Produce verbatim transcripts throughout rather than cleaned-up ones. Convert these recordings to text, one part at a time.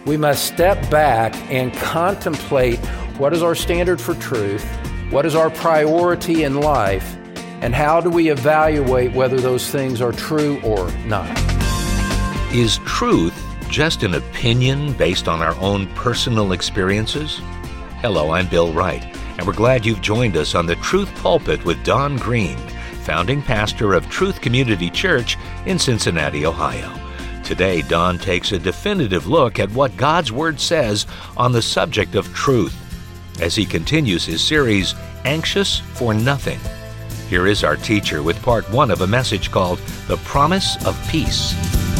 we must step back and contemplate what is our standard for truth, what is our priority in life, and how do we evaluate whether those things are true or not. Is truth just an opinion based on our own personal experiences? Hello, I'm Bill Wright, and we're glad you've joined us on the Truth Pulpit with Don Green, founding pastor of Truth Community Church in Cincinnati, Ohio. Today, Don takes a definitive look at what God's Word says on the subject of truth as he continues his series, Anxious for Nothing. Here is our teacher with part one of a message called The Promise of Peace.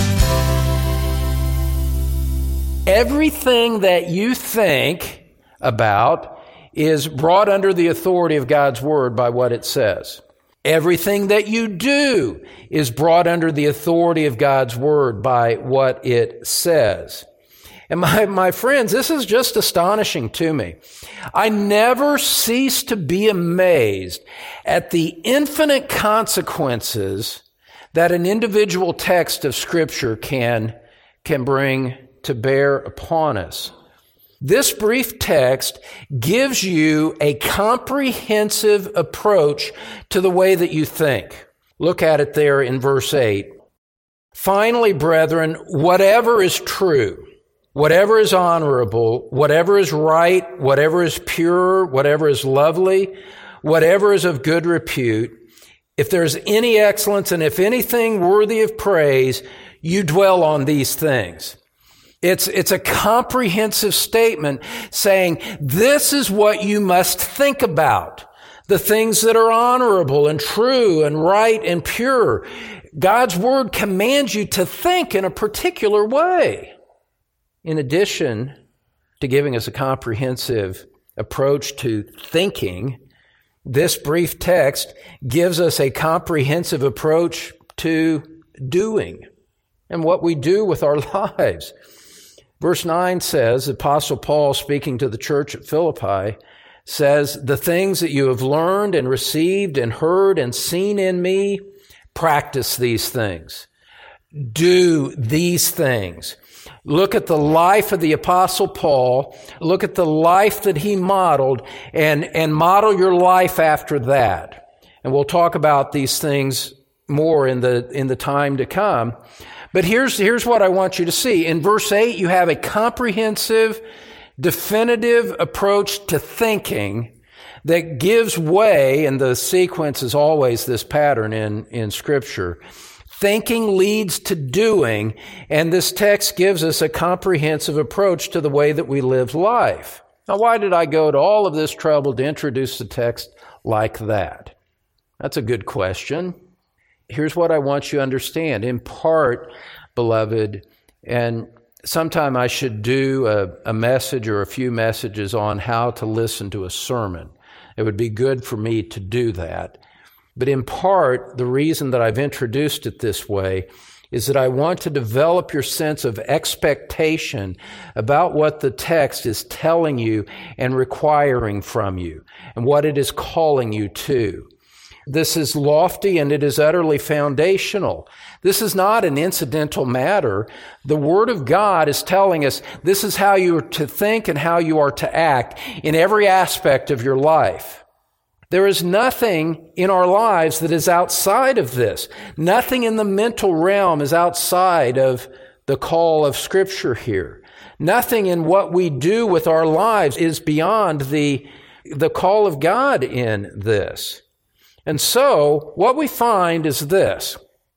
Everything that you think about is brought under the authority of God's Word by what it says. Everything that you do is brought under the authority of God's Word by what it says. And my, my friends, this is just astonishing to me. I never cease to be amazed at the infinite consequences that an individual text of Scripture can, can bring to bear upon us. This brief text gives you a comprehensive approach to the way that you think. Look at it there in verse eight. Finally, brethren, whatever is true, whatever is honorable, whatever is right, whatever is pure, whatever is lovely, whatever is of good repute, if there's any excellence and if anything worthy of praise, you dwell on these things. It's, it's a comprehensive statement saying this is what you must think about. The things that are honorable and true and right and pure. God's Word commands you to think in a particular way. In addition to giving us a comprehensive approach to thinking, this brief text gives us a comprehensive approach to doing and what we do with our lives. Verse nine says, Apostle Paul, speaking to the church at Philippi, says, the things that you have learned and received and heard and seen in me, practice these things. Do these things. Look at the life of the Apostle Paul. Look at the life that he modeled and, and model your life after that. And we'll talk about these things more in the, in the time to come. But here's, here's what I want you to see. In verse eight, you have a comprehensive, definitive approach to thinking that gives way, and the sequence is always this pattern in, in Scripture. Thinking leads to doing, and this text gives us a comprehensive approach to the way that we live life. Now, why did I go to all of this trouble to introduce the text like that? That's a good question. Here's what I want you to understand. In part, beloved, and sometime I should do a, a message or a few messages on how to listen to a sermon. It would be good for me to do that. But in part, the reason that I've introduced it this way is that I want to develop your sense of expectation about what the text is telling you and requiring from you and what it is calling you to. This is lofty and it is utterly foundational. This is not an incidental matter. The Word of God is telling us this is how you are to think and how you are to act in every aspect of your life. There is nothing in our lives that is outside of this. Nothing in the mental realm is outside of the call of Scripture here. Nothing in what we do with our lives is beyond the, the call of God in this. And so, what we find is this.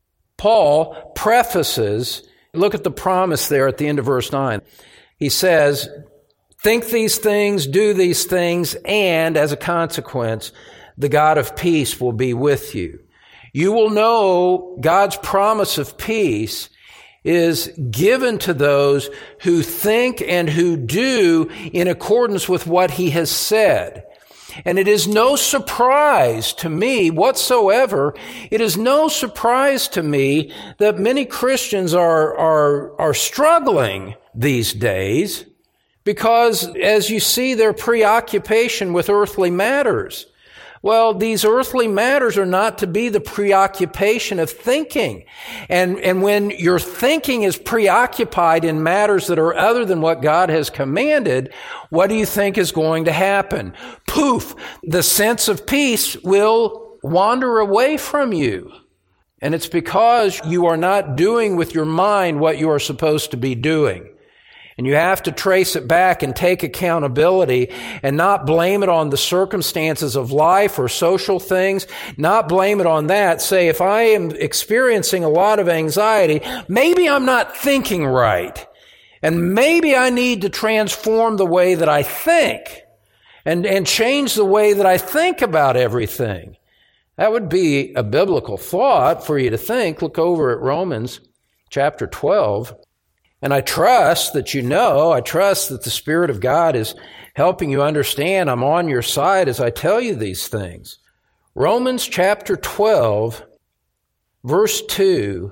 Paul prefaces, look at the promise there at the end of verse nine. He says, think these things, do these things, and as a consequence, the God of peace will be with you. You will know God's promise of peace is given to those who think and who do in accordance with what He has said. And it is no surprise to me whatsoever, it is no surprise to me that many Christians are, are, are struggling these days because as you see their preoccupation with earthly matters. Well, these earthly matters are not to be the preoccupation of thinking. And, and when your thinking is preoccupied in matters that are other than what God has commanded, what do you think is going to happen? Poof! The sense of peace will wander away from you. And it's because you are not doing with your mind what you are supposed to be doing. And you have to trace it back and take accountability and not blame it on the circumstances of life or social things, not blame it on that. Say, if I am experiencing a lot of anxiety, maybe I'm not thinking right. And maybe I need to transform the way that I think and, and change the way that I think about everything. That would be a biblical thought for you to think. Look over at Romans chapter twelve. And I trust that you know, I trust that the Spirit of God is helping you understand I'm on your side as I tell you these things. Romans chapter twelve, verse two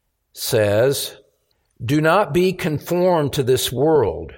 says, "Do not be conformed to this world,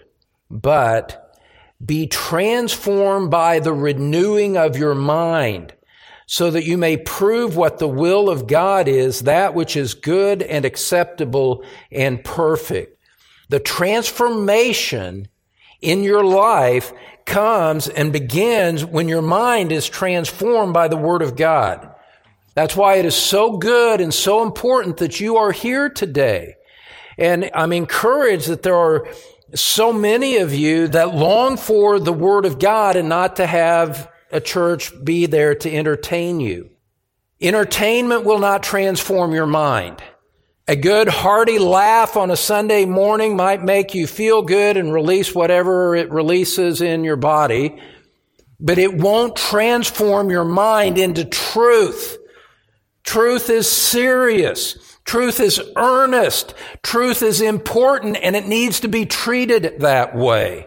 but be transformed by the renewing of your mind, so that you may prove what the will of God is, that which is good and acceptable and perfect." The transformation in your life comes and begins when your mind is transformed by the Word of God. That's why it is so good and so important that you are here today. And I'm encouraged that there are so many of you that long for the Word of God and not to have a church be there to entertain you. Entertainment will not transform your mind. A good hearty laugh on a Sunday morning might make you feel good and release whatever it releases in your body, but it won't transform your mind into truth. Truth is serious. Truth is earnest. Truth is important, and it needs to be treated that way.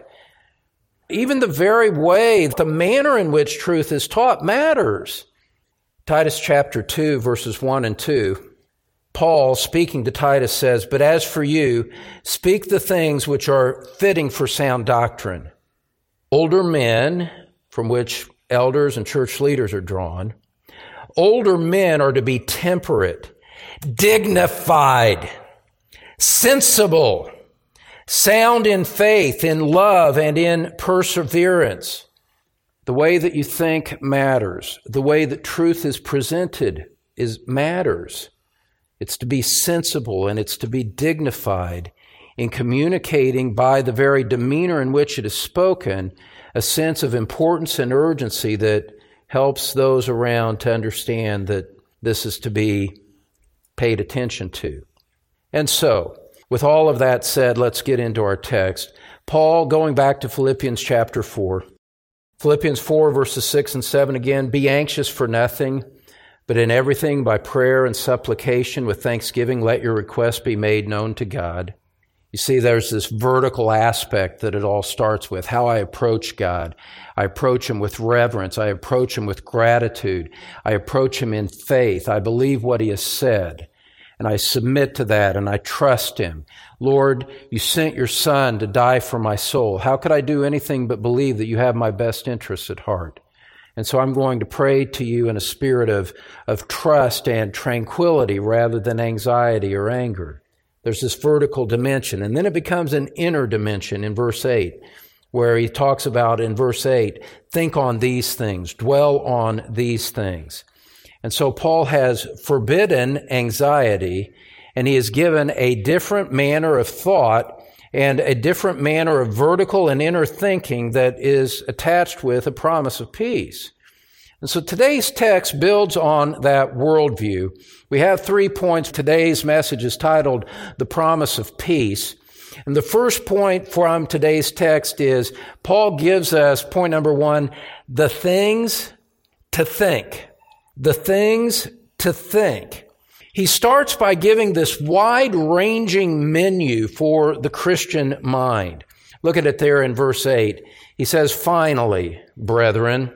Even the very way, the manner in which truth is taught matters. Titus chapter two, verses one and two. Paul, speaking to Titus, says, "But as for you, speak the things which are fitting for sound doctrine." Older men, from which elders and church leaders are drawn, older men are to be temperate, dignified, sensible, sound in faith, in love, and in perseverance. The way that you think matters. The way that truth is presented is matters. It's to be sensible and it's to be dignified in communicating by the very demeanor in which it is spoken a sense of importance and urgency that helps those around to understand that this is to be paid attention to. And so, with all of that said, let's get into our text. Paul, going back to Philippians chapter four, Philippians four, verses six and seven again, "Be anxious for nothing, but in everything by prayer and supplication with thanksgiving, let your requests be made known to God." You see, there's this vertical aspect that it all starts with, how I approach God. I approach Him with reverence. I approach Him with gratitude. I approach Him in faith. I believe what He has said, and I submit to that, and I trust Him. Lord, you sent your Son to die for my soul. How could I do anything but believe that you have my best interests at heart? And so I'm going to pray to you in a spirit of, of trust and tranquility rather than anxiety or anger. There's this vertical dimension. And then it becomes an inner dimension in verse eight, where he talks about in verse eight, think on these things, dwell on these things. And so Paul has forbidden anxiety, and he has given a different manner of thought and a different manner of vertical and inner thinking that is attached with a promise of peace. And so today's text builds on that worldview. We have three points. Today's message is titled, "The Promise of Peace." And the first point from today's text is, Paul gives us, point number one, the things to think. The things to think. He starts by giving this wide-ranging menu for the Christian mind. Look at it there in verse eight. He says, "Finally, brethren."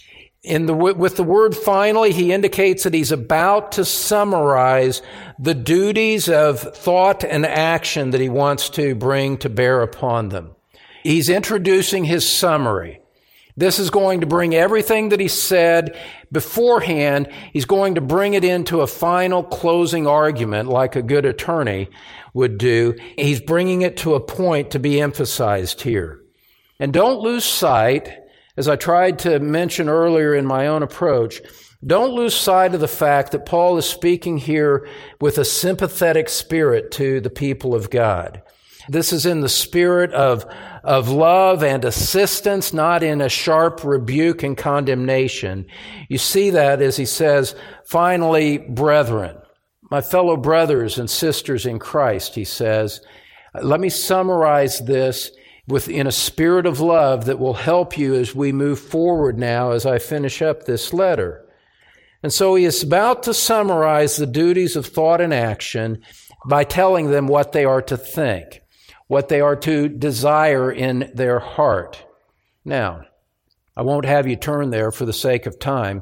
In the, with the word finally, he indicates that he's about to summarize the duties of thought and action that he wants to bring to bear upon them. He's introducing his summary. This is going to bring everything that he said beforehand, he's going to bring it into a final closing argument like a good attorney would do. He's bringing it to a point to be emphasized here. And don't lose sight, as I tried to mention earlier in my own approach, don't lose sight of the fact that Paul is speaking here with a sympathetic spirit to the people of God. This is in the spirit of, of love and assistance, not in a sharp rebuke and condemnation. You see that as he says, finally, brethren, my fellow brothers and sisters in Christ, he says, let me summarize this within a spirit of love that will help you as we move forward now as I finish up this letter. And so he is about to summarize the duties of thought and action by telling them what they are to think, what they are to desire in their heart. Now, I won't have you turn there for the sake of time,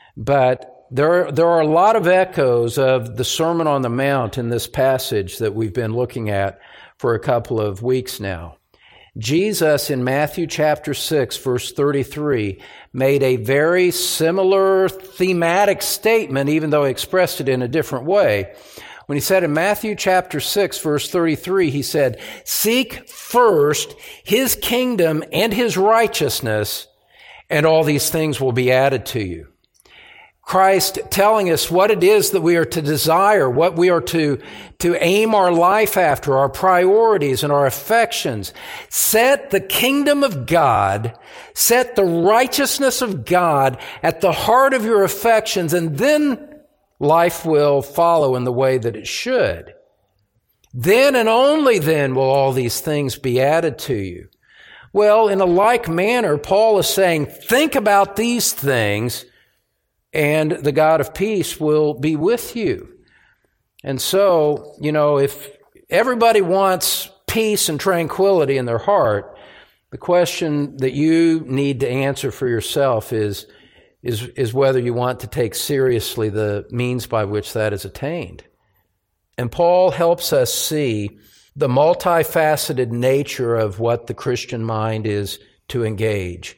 but there, there are a lot of echoes of the Sermon on the Mount in this passage that we've been looking at for a couple of weeks now. Jesus in Matthew chapter six, verse thirty-three, made a very similar thematic statement, even though he expressed it in a different way. When he said in Matthew chapter six, verse thirty-three, he said, seek first his kingdom and his righteousness, and all these things will be added to you. Christ telling us what it is that we are to desire, what we are to, to aim our life after, our priorities and our affections. Set the kingdom of God, set the righteousness of God at the heart of your affections, and then life will follow in the way that it should. Then and only then will all these things be added to you. Well, in a like manner, Paul is saying, think about these things, and the God of peace will be with you. And so, you know, if everybody wants peace and tranquility in their heart, the question that you need to answer for yourself is, is, is whether you want to take seriously the means by which that is attained. And Paul helps us see the multifaceted nature of what the Christian mind is to engage.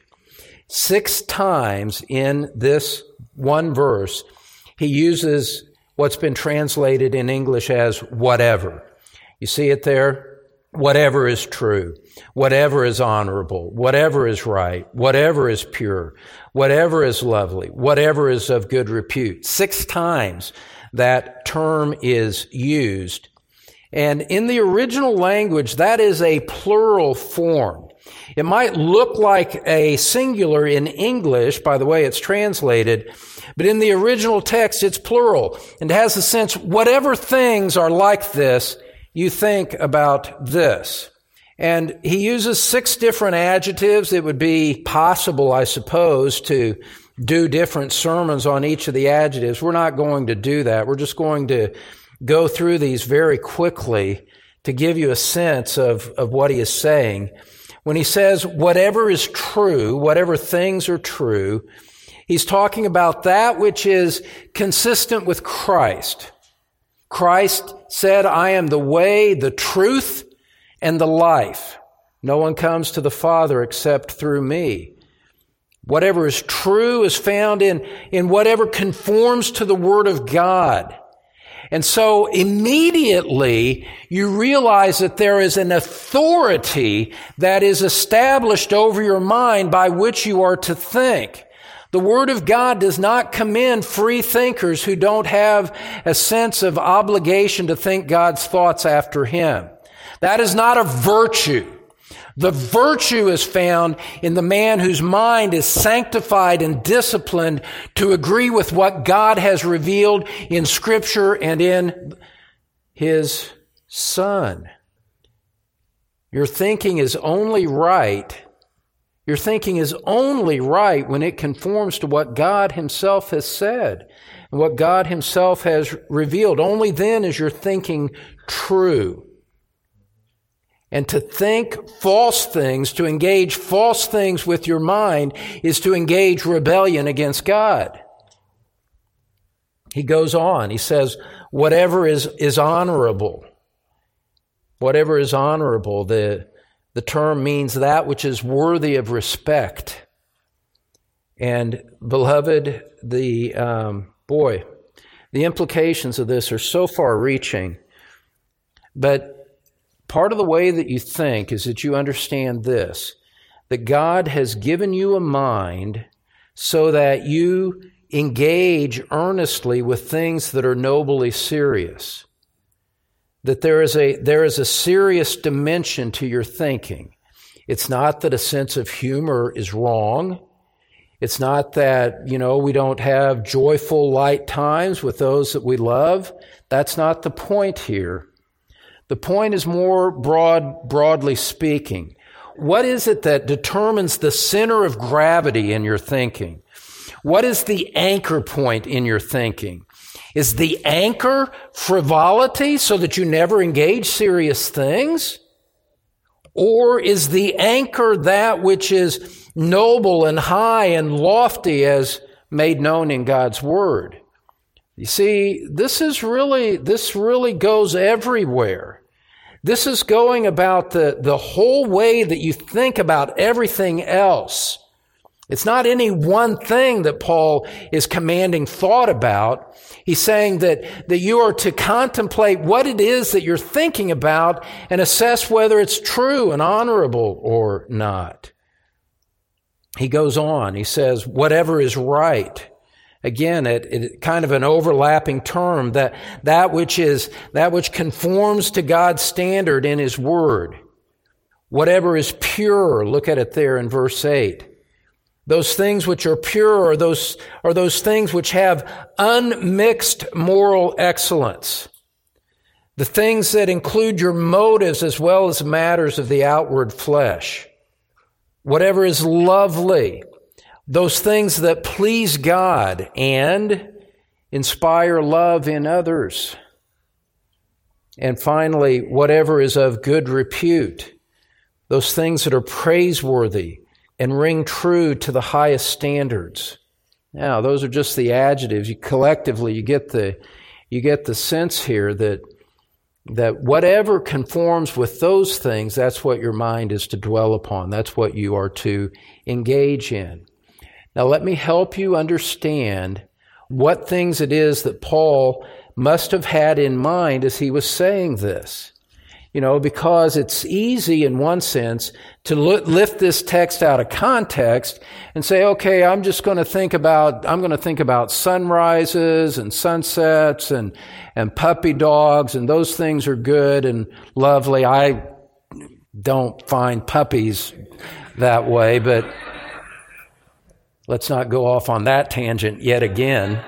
Six times in this one verse, he uses what's been translated in English as whatever. You see it there? Whatever is true, whatever is honorable, whatever is right, whatever is pure, whatever is lovely, whatever is of good repute. Six times that term is used. And in the original language, that is a plural form. It might look like a singular in English by the way it's translated, but in the original text, it's plural and has the sense, whatever things are like this, you think about this. And he uses six different adjectives. It would be possible, I suppose, to do different sermons on each of the adjectives. We're not going to do that. We're just going to go through these very quickly to give you a sense of, of what he is saying. When he says whatever is true, whatever things are true, he's talking about that which is consistent with Christ. Christ said, I am the way, the truth, and the life. No one comes to the Father except through me. Whatever is true is found in, in whatever conforms to the Word of God. And so immediately you realize that there is an authority that is established over your mind by which you are to think. The Word of God does not commend free thinkers who don't have a sense of obligation to think God's thoughts after Him. That is not a virtue. The virtue is found in the man whose mind is sanctified and disciplined to agree with what God has revealed in Scripture and in His Son. Your thinking is only right. Your thinking is only right when it conforms to what God Himself has said and what God Himself has revealed. Only then is your thinking true. And to think false things, to engage false things with your mind, is to engage rebellion against God. He goes on. He says, whatever is, is honorable. Whatever is honorable, the, the term means that which is worthy of respect. And beloved, the, um, boy, the implications of this are so far-reaching. But part of the way that you think is that you understand this, that God has given you a mind so that you engage earnestly with things that are nobly serious. That there is a, there is a serious dimension to your thinking. It's not that a sense of humor is wrong. It's not that, you know, we don't have joyful, light times with those that we love. That's not the point here. The point is more broad, broadly speaking. What is it that determines the center of gravity in your thinking? What is the anchor point in your thinking? Is the anchor frivolity so that you never engage serious things? Or is the anchor that which is noble and high and lofty as made known in God's Word? You see, this is really, this really goes everywhere. This is going about the, the whole way that you think about everything else. It's not any one thing that Paul is commanding thought about. He's saying that, that you are to contemplate what it is that you're thinking about and assess whether it's true and honorable or not. He goes on, he says, whatever is right. Again, it, it kind of an overlapping term, that, that which is, that which conforms to God's standard in His Word. Whatever is pure, look at it there in verse eight. Those things which are pure are those, are those things which have unmixed moral excellence. The things that include your motives as well as matters of the outward flesh. Whatever is lovely, those things that please God and inspire love in others. And finally, whatever is of good repute, those things that are praiseworthy and ring true to the highest standards. Now, those are just the adjectives. You collectively, you get the, you get the sense here that, that whatever conforms with those things, that's what your mind is to dwell upon. That's what you are to engage in. Now, let me help you understand what things it is that Paul must have had in mind as he was saying this. You know, because it's easy in one sense to lift this text out of context and say, okay, I'm just going to think about, I'm going to think about sunrises and sunsets and, and puppy dogs, and those things are good and lovely. I don't find puppies that way, but let's not go off on that tangent yet again.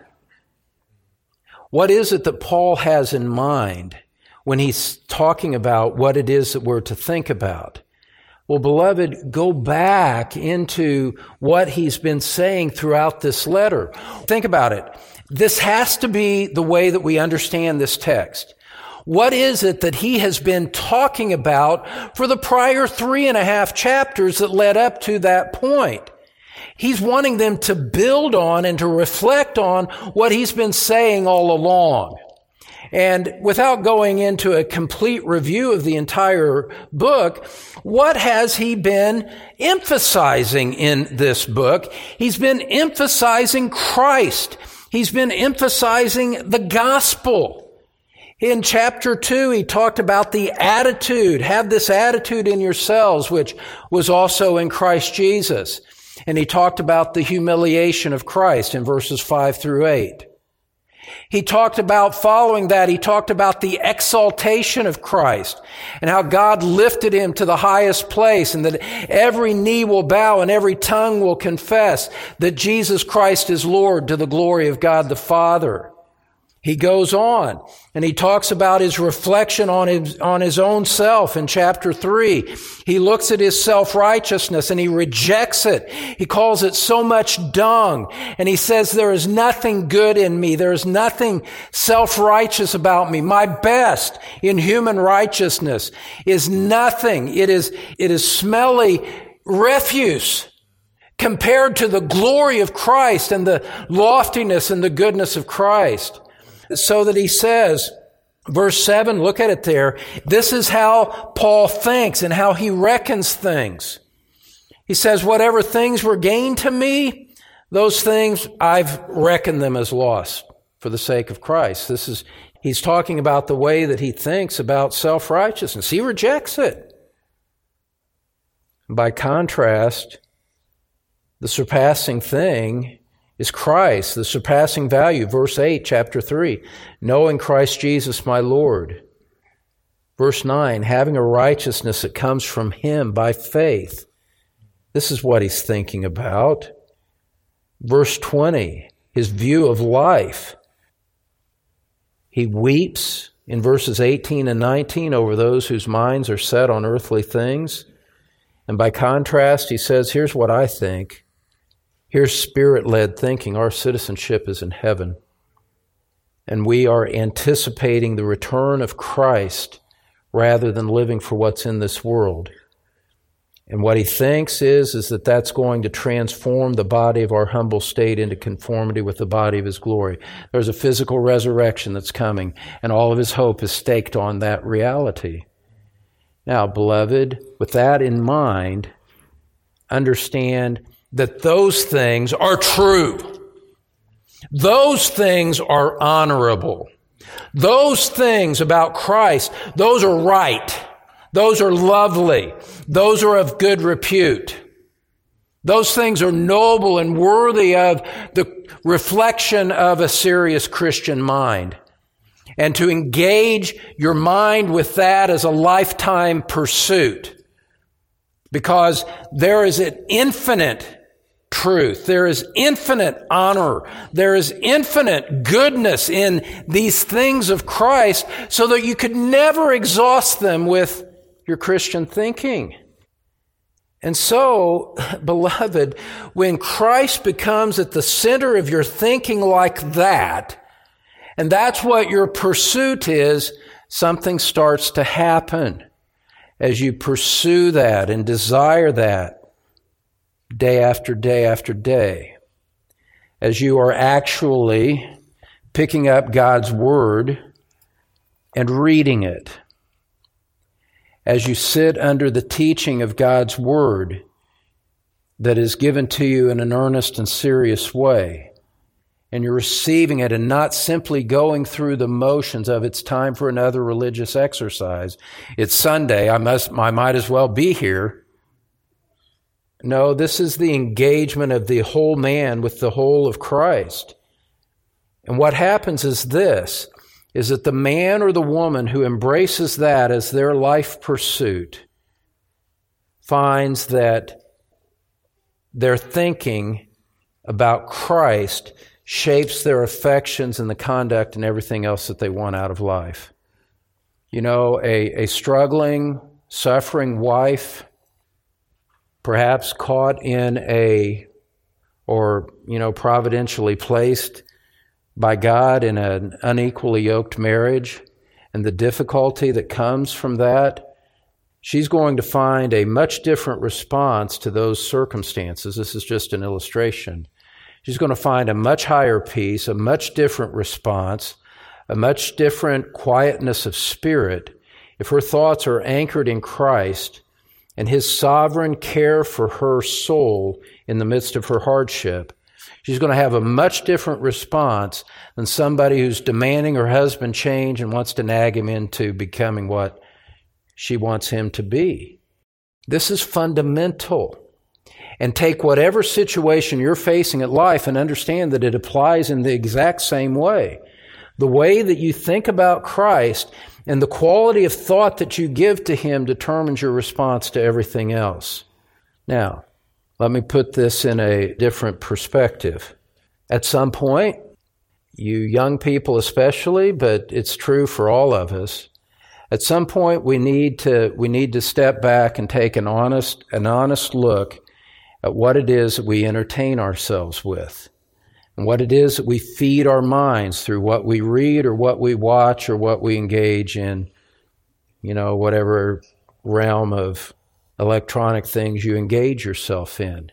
What is it that Paul has in mind when he's talking about what it is that we're to think about? Well, beloved, go back into what he's been saying throughout this letter. Think about it. This has to be the way that we understand this text. What is it that he has been talking about for the prior three and a half chapters that led up to that point? He's wanting them to build on and to reflect on what he's been saying all along. And without going into a complete review of the entire book, what has he been emphasizing in this book? He's been emphasizing Christ. He's been emphasizing the gospel. In chapter two, he talked about the attitude. Have this attitude in yourselves, which was also in Christ Jesus. And he talked about the humiliation of Christ in verses five through eight. He talked about, following that, he talked about the exaltation of Christ and how God lifted him to the highest place, and that every knee will bow and every tongue will confess that Jesus Christ is Lord, to the glory of God the Father. He goes on and he talks about his reflection on his, on his own self in chapter three. He looks at his self-righteousness and he rejects it. He calls it so much dung. And he says, there is nothing good in me. There is nothing self-righteous about me. My best in human righteousness is nothing. It is, it is smelly refuse compared to the glory of Christ and the loftiness and the goodness of Christ. So that he says, verse seven, look at it there. This is how Paul thinks and how he reckons things. He says, whatever things were gained to me, those things I've reckoned them as loss for the sake of Christ. This is, he's talking about the way that he thinks about self-righteousness. He rejects it. By contrast, the surpassing thing is Christ, the surpassing value. Verse eight, chapter three, knowing Christ Jesus my Lord. Verse nine, having a righteousness that comes from Him by faith. This is what he's thinking about. Verse twenty, his view of life. He weeps in verses eighteen and nineteen over those whose minds are set on earthly things. And by contrast, he says, here's what I think. Here's Spirit-led thinking. Our citizenship is in heaven. And we are anticipating the return of Christ rather than living for what's in this world. And what he thinks is, is that that's going to transform the body of our humble state into conformity with the body of His glory. There's a physical resurrection that's coming, and all of his hope is staked on that reality. Now, beloved, with that in mind, understand that those things are true. Those things are honorable. Those things about Christ, those are right. Those are lovely. Those are of good repute. Those things are noble and worthy of the reflection of a serious Christian mind. And to engage your mind with that as a lifetime pursuit. Because there is an infinite truth. There is infinite honor. There is infinite goodness in these things of Christ, so that you could never exhaust them with your Christian thinking. And so, beloved, when Christ becomes at the center of your thinking like that, and that's what your pursuit is, something starts to happen as you pursue that and desire that day after day after day. As you are actually picking up God's Word and reading it. As you sit under the teaching of God's Word that is given to you in an earnest and serious way, and you're receiving it and not simply going through the motions of it's time for another religious exercise. It's Sunday, I must, I might as well be here. No, this is the engagement of the whole man with the whole of Christ. And what happens is this, is that the man or the woman who embraces that as their life pursuit finds that their thinking about Christ shapes their affections and the conduct and everything else that they want out of life. You know, a, a struggling, suffering wife, perhaps caught in a, or, you know, providentially placed by God in an unequally yoked marriage, and the difficulty that comes from that, she's going to find a much different response to those circumstances. This is just an illustration. She's going to find a much higher peace, a much different response, a much different quietness of spirit if her thoughts are anchored in Christ and His sovereign care for her soul in the midst of her hardship. She's going to have a much different response than somebody who's demanding her husband change and wants to nag him into becoming what she wants him to be. This is fundamental. And take whatever situation you're facing at life and understand that it applies in the exact same way. The way that you think about Christ and the quality of thought that you give to Him determines your response to everything else. Now, let me put this in a different perspective. At some point, you young people especially, but it's true for all of us, at some point we need to we need to step back and take an honest an honest look at what it is that we entertain ourselves with, and what it is that we feed our minds through what we read or what we watch or what we engage in, you know, whatever realm of electronic things you engage yourself in.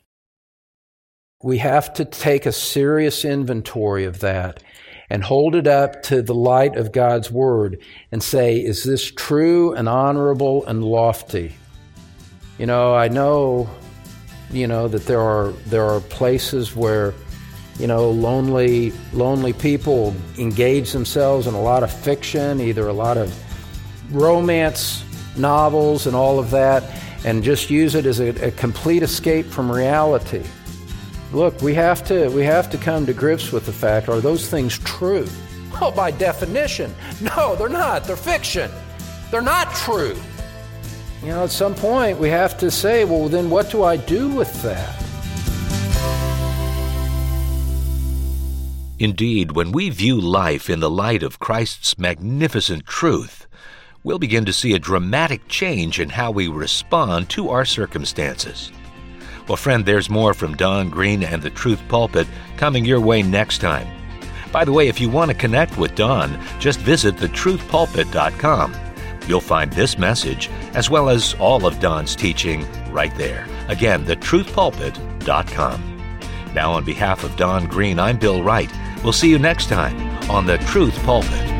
We have to take a serious inventory of that and hold it up to the light of God's Word and say, is this true and honorable and lofty? You know, I know you know, that there are there are places where, you know, lonely lonely people engage themselves in a lot of fiction, either a lot of romance novels and all of that, and just use it as a, a complete escape from reality. Look, we have to we have to come to grips with the fact, are those things true? Well, by definition, no, they're not. They're fiction. They're not true. You know, at some point we have to say, well, then what do I do with that? Indeed, when we view life in the light of Christ's magnificent truth, we'll begin to see a dramatic change in how we respond to our circumstances. Well, friend, there's more from Don Green and the Truth Pulpit coming your way next time. By the way, if you want to connect with Don, just visit the truth pulpit dot com. You'll find this message, as well as all of Don's teaching, right there. Again, the truth pulpit dot com. Now, on behalf of Don Green, I'm Bill Wright. We'll see you next time on the Truth Pulpit.